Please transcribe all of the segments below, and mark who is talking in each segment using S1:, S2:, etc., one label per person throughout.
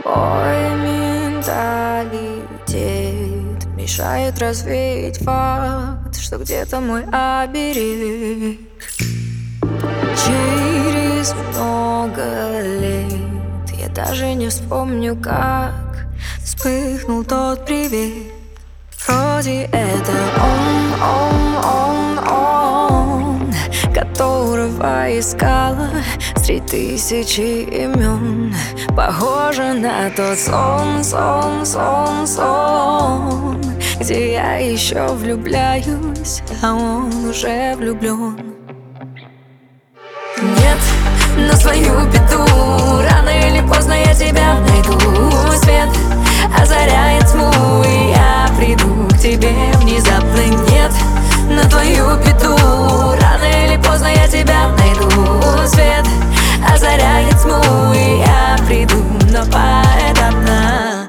S1: Мой менталитет мешает развеять факт, что где-то мой оберег. Через много лет я даже не вспомню, как вспыхнул тот привет. Вроде это он, которого искала среди тысячи имен. Похоже на тот сон, где я еще влюбляюсь, а он уже влюблен. Нет, на свою беду рано или поздно я тебя найду. Свет озаряет тьму, и я приду к тебе внезапно. Нет, на твою беду рано или поздно я тебя найду. Свет озаряет тьму, и я приду, но поэтапно.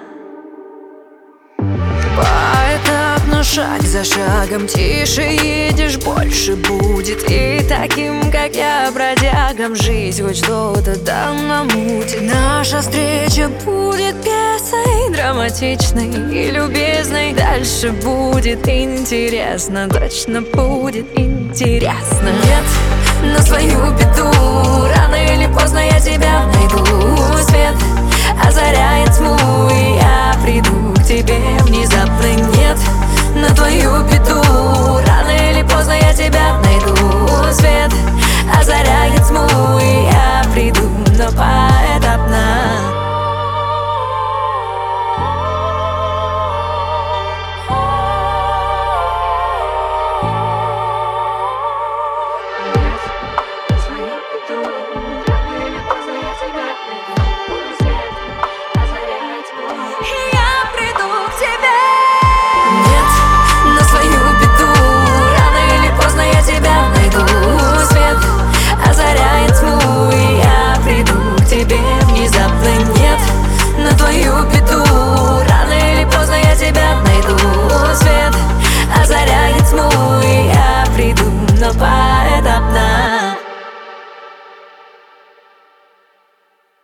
S1: Поэтапно, шаг за шагом, тише едешь, больше будет. И таким, как я, бродягам, жизнь хоть что-то там намутит. Наша встреча будет пьесой драматичной и любезной. Дальше будет интересно, точно будет интересно. Нет, на свою беду рано или поздно я тебя найду. Свет